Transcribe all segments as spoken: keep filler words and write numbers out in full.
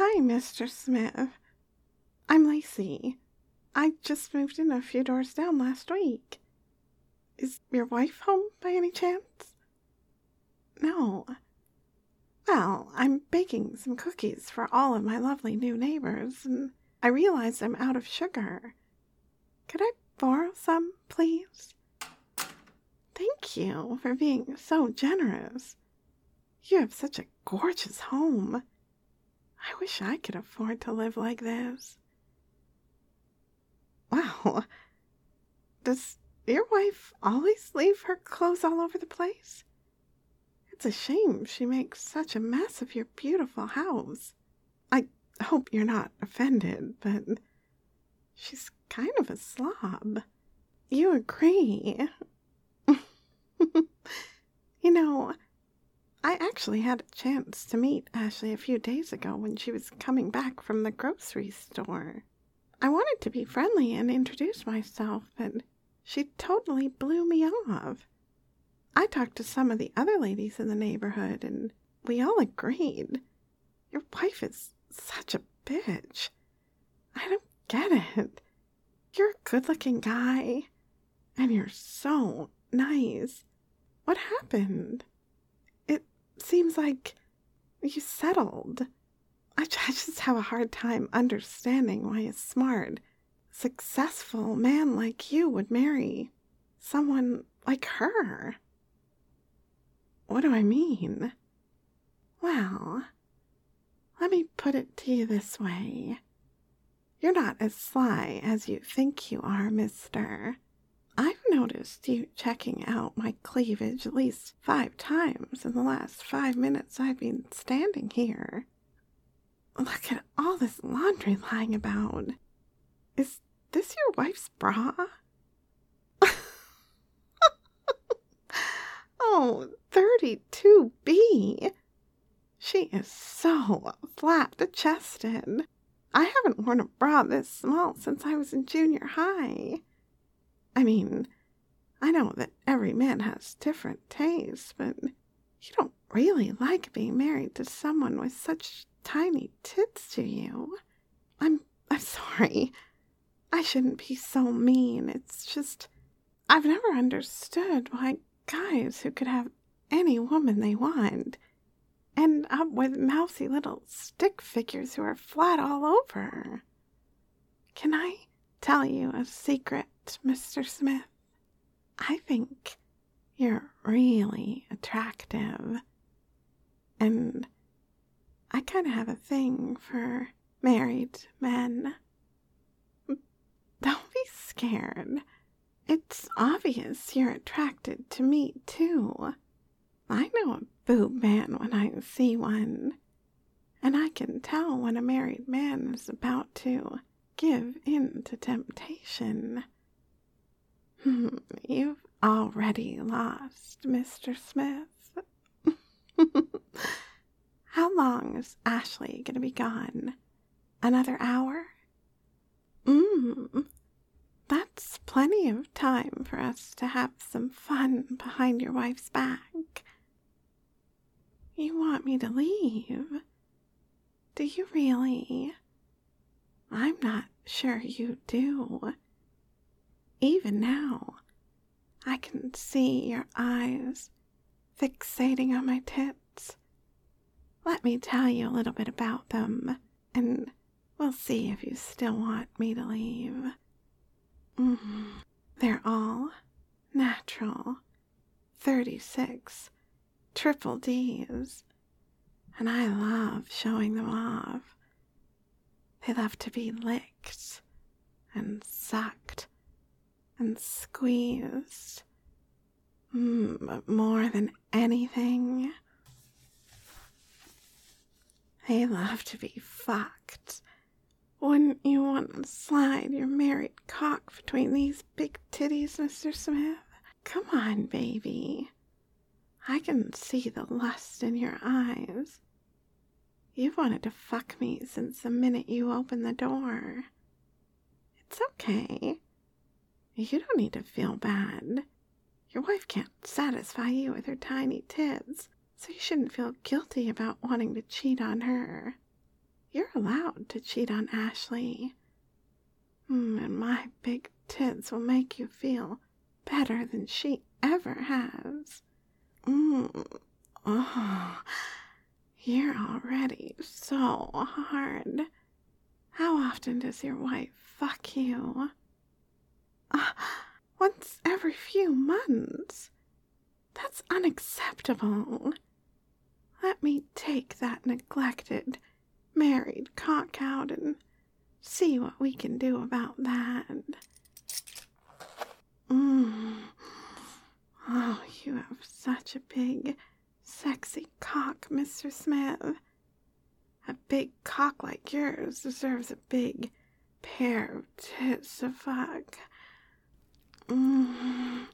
Hi, Mister Smith. I'm Lacey. I just moved in a few doors down last week. Is your wife home by any chance? No. Well, I'm baking some cookies for all of my lovely new neighbors, and I realize I'm out of sugar. Could I borrow some, please? Thank you for being so generous. You have such a gorgeous home. I wish I could afford to live like this. Wow. Does your wife always leave her clothes all over the place? It's a shame she makes such a mess of your beautiful house. I hope you're not offended, but she's kind of a slob. You agree? You know, I actually had a chance to meet Ashley a few days ago when she was coming back from the grocery store. I wanted to be friendly and introduce myself, but she totally blew me off. I talked to some of the other ladies in the neighborhood, and we all agreed. Your wife is such a bitch. I don't get it. You're a good-looking guy, and you're so nice. What happened? It seems like you settled. I just have a hard time understanding why a smart, successful man like you would marry someone like her. What do I mean? Well, let me put it to you this way. You're not as sly as you think you are, mister. I've noticed you checking out my cleavage at least five times in the last five minutes I've been standing here. Look at all this laundry lying about. Is this your wife's bra? Oh, thirty-two B. She is so flat-chested. I haven't worn a bra this small since I was in junior high. I mean, I know that every man has different tastes, but you don't really like being married to someone with such tiny tits, do you? I'm, I'm sorry. I shouldn't be so mean. It's just, I've never understood why guys who could have any woman they want end up with mousy little stick figures who are flat all over. Can I tell you a secret, Mister Smith? I think you're really attractive, and I kind of have a thing for married men. Don't be scared. It's obvious you're attracted to me, too. I know a boob man when I see one, and I can tell when a married man is about to give in to temptation. Hmm, you've already lost, Mister Smith. How long is Ashley going to be gone? Another hour? Mmm, that's plenty of time for us to have some fun behind your wife's back. You want me to leave? Do you really? I'm not sure you do. Even now, I can see your eyes fixating on my tits. Let me tell you a little bit about them, and we'll see if you still want me to leave. Mm, they're all natural, thirty-six triple D's, and I love showing them off. They love to be licked and sucked and squeezed. Mm, but more than anything, they love to be fucked. Wouldn't you want to slide your married cock between these big titties, Mister Smith? Come on, baby. I can see the lust in your eyes. You've wanted to fuck me since the minute you opened the door. It's okay. You don't need to feel bad. Your wife can't satisfy you with her tiny tits, so you shouldn't feel guilty about wanting to cheat on her. You're allowed to cheat on Ashley. Mm, and my big tits will make you feel better than she ever has. Mm. Oh, you're already so hard. How often does your wife fuck you? Uh, once every few months. That's unacceptable. Let me take that neglected, married cock out and see what we can do about that. Mm. Oh, you have such a big, sexy cock, Mister Smith. A big cock like yours deserves a big pair of tits to fuck. Mm.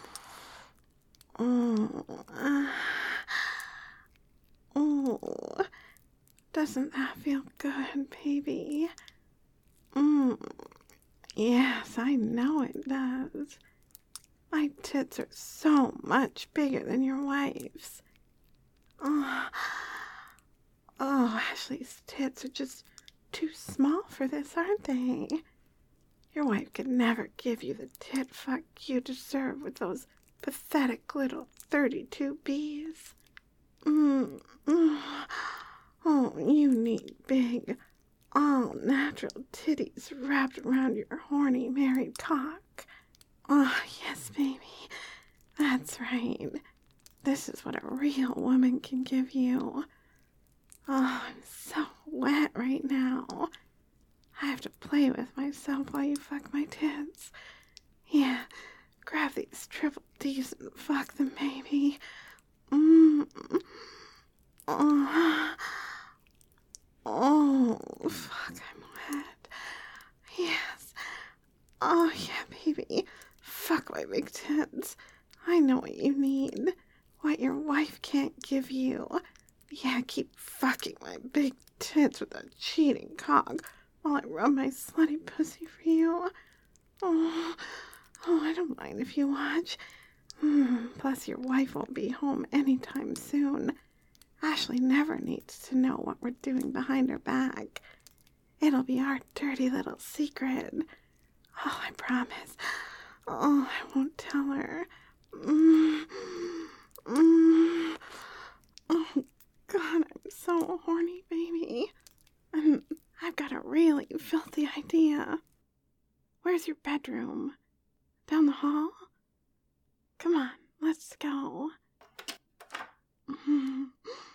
Oh. Uh. Oh. Doesn't that feel good, baby? Mm. Yes, I know it does. My tits are so much bigger than your wife's. Oh. Oh, Ashley's tits are just too small for this, aren't they? Your wife could never give you the tit fuck you deserve with those pathetic little thirty-two B's. Mm, mm. Oh, you need big, all-natural titties wrapped around your horny married cock. Oh, yes, baby. That's right. This is what a real woman can give you. Oh, I'm so wet right now. I have to play with myself while you fuck my tits. Yeah, grab these triple D's and fuck them, baby. Mm. Oh. Oh, fuck, I'm wet. Yes. Oh, yeah, baby. Fuck my big tits. I know what you need. What your wife can't give you. Yeah, keep fucking my big tits with that cheating cock while I rub my slutty pussy for you. Oh, oh, I don't mind if you watch. Mm, plus, your wife won't be home anytime soon. Ashley never needs to know what we're doing behind her back. It'll be our dirty little secret. Oh, I promise. Oh, I won't tell her. Mm, mm. Oh, God, I'm so horny, baby. And I've got a really filthy idea. Where's your bedroom? Down the hall? Come on, let's go. Mm-hmm.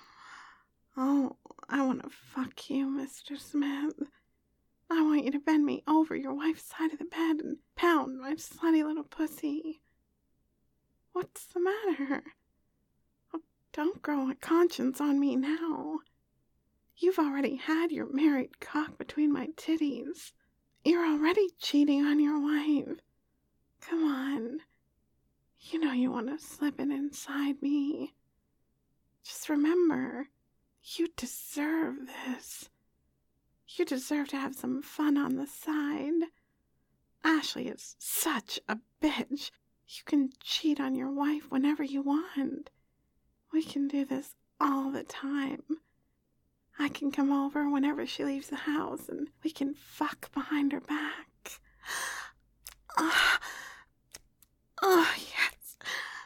Oh, I want to fuck you, Mister Smith. I want you to bend me over your wife's side of the bed and pound my slutty little pussy. What's the matter? Oh, don't grow a conscience on me now. You've already had your married cock between my titties. You're already cheating on your wife. Come on. You know you want to slip it inside me. Just remember, you deserve this. You deserve to have some fun on the side. Ashley is such a bitch. You can cheat on your wife whenever you want. We can do this all the time. I can come over whenever she leaves the house and we can fuck behind her back. Oh, oh yes.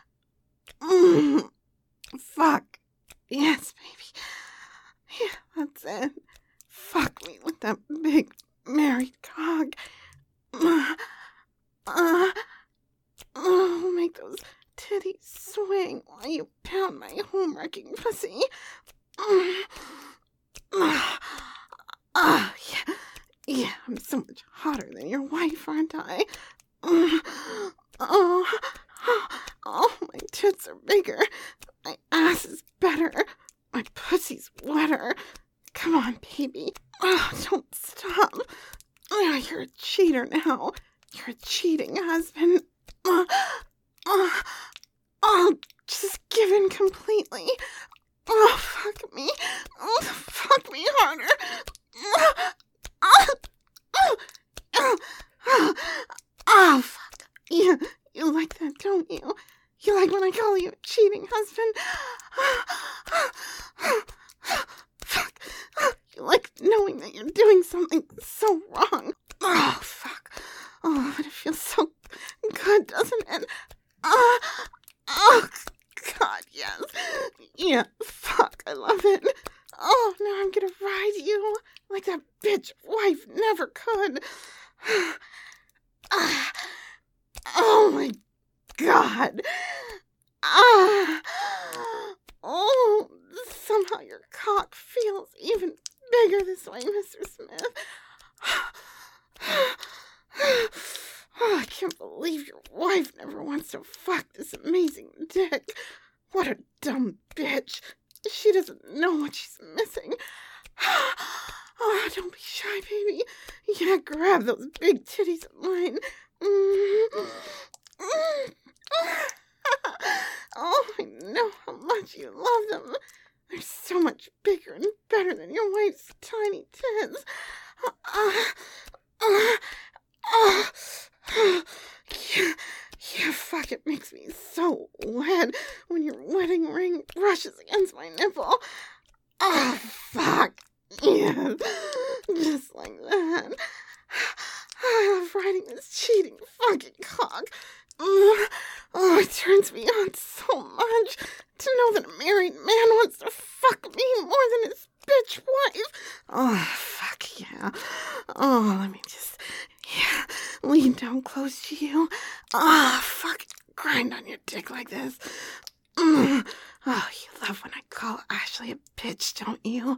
Mm. Fuck. Yes, baby. Yeah, that's it. Fuck me with that big married cock. Uh, uh, oh, make those titties swing while you pound my home-wrecking pussy. Uh, uh, uh, yeah, yeah, I'm so much hotter than your wife, aren't I? Uh, oh, oh, oh, my tits are bigger. My ass is better. My pussy's wetter. Come on, baby. Oh, don't stop. Oh, you're a cheater now. You're a cheating husband. Oh, oh, oh, just give in completely. Oh, fuck me. Oh, fuck me harder. Oh, oh, oh, oh, oh, fuck. You, you like that, don't you? You like when I call you a cheating husband? Fuck. You like knowing you're doing something so wrong. Oh, fuck. Oh, but it feels so good, doesn't it? Oh, oh, God, yes. Yeah, fuck, I love it. Oh, now I'm gonna ride you like that bitch wife never could. Ah, oh, my God. Ah, oh, somehow your cock feels even bigger this way, Mister Smith. Oh, I can't believe your wife never wants to fuck this amazing dick. What a dumb bitch. She doesn't know what she's missing. Oh, don't be shy, baby. Yeah, grab those big titties of mine. Mm. Oh, I know how much you love them. They're so much bigger and better than your wife's tiny tits. Uh, uh, uh, uh, yeah, yeah, fuck, it makes me so wet when your wedding ring brushes against my nipple. Oh, fuck. Yeah, just like that. I love riding this cheating fucking cock. Oh, it turns me on so much to know that a married man wants to fuck me more than his bitch wife. Oh, fuck yeah. Oh, let me just, yeah, lean down close to you. Ah, oh, fuck, grind on your dick like this. Mm. Oh, you love when I call Ashley a bitch, don't you?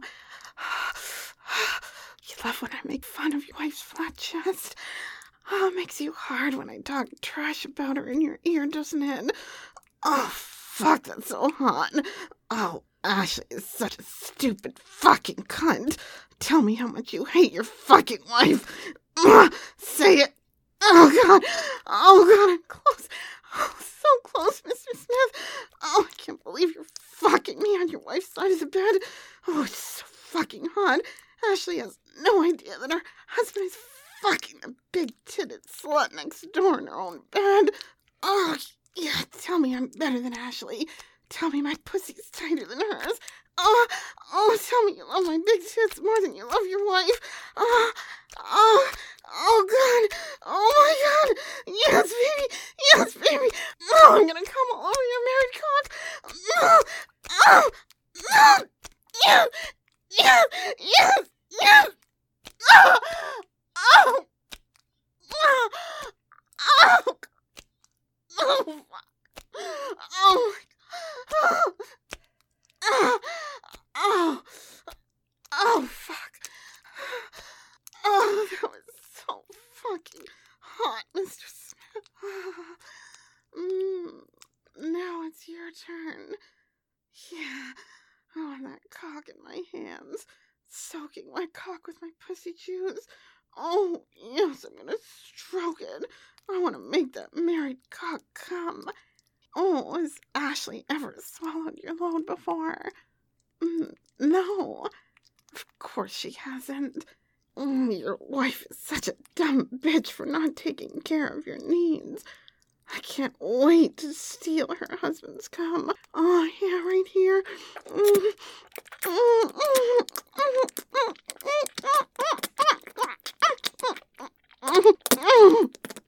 You love when I make fun of your wife's flat chest. Oh, it makes you hard when I talk trash about her in your ear, doesn't it? Oh, fuck, that's so hot. Oh, Ashley is such a stupid fucking cunt. Tell me how much you hate your fucking wife. Ugh, say it. Oh, God. Oh, God, I'm close. Oh, so close, Mister Smith. Oh, I can't believe you're fucking me on your wife's side of the bed. Oh, it's so fucking hot. Ashley has no idea that her husband is fucking a big-titted slut next door in her own bed. Oh, yeah, tell me I'm better than Ashley. Tell me my pussy's tighter than hers. Oh, oh, tell me you love my big tits more than you love your wife. Oh, oh, oh, God. Oh, my God. Yes, baby. Yes, baby. Oh, I'm gonna come all over your married cock. Oh, oh, oh, yes, yes, yes, yes. Oh, oh, oh, oh, oh, oh, oh, oh, oh, oh, fuck. Oh, that was so fucking hot, Mister Smith. Mm, now it's your turn. Yeah, I want that cock in my hands, soaking my cock with my pussy juice. Oh, yes, I'm gonna stroke it. I want to make that married cock come. Oh, has Ashley ever swallowed your load before? Mm, no, of course she hasn't. Mm, your wife is such a dumb bitch for not taking care of your needs. I can't wait to steal her husband's cum. Oh, yeah, right here. Mm, mm, mm, mm, mm, mm,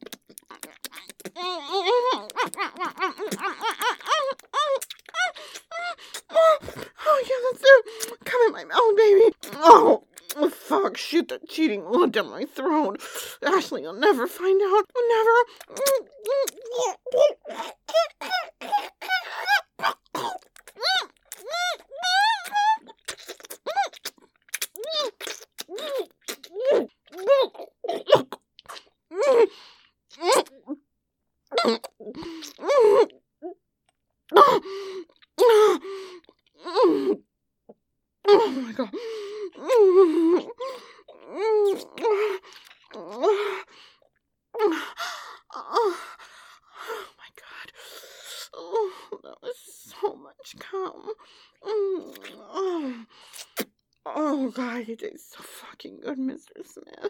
oh, yeah, that's it. Come in my mouth, baby. Oh, oh, fuck. Shoot that cheating load down my throat. Ashley will never find out. Never. Oh my God. Oh, oh my God. Oh, that was so much cum. Oh, oh God, you taste so fucking good, Mister Smith.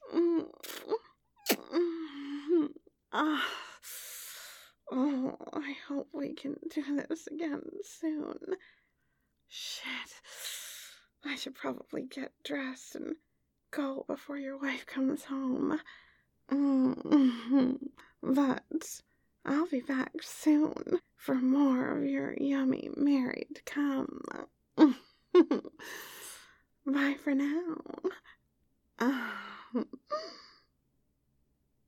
Ah. Oh, I hope we can do this again soon. Shit. I should probably get dressed and go before your wife comes home. Mm-hmm. But I'll be back soon for more of your yummy married cum. Bye for now.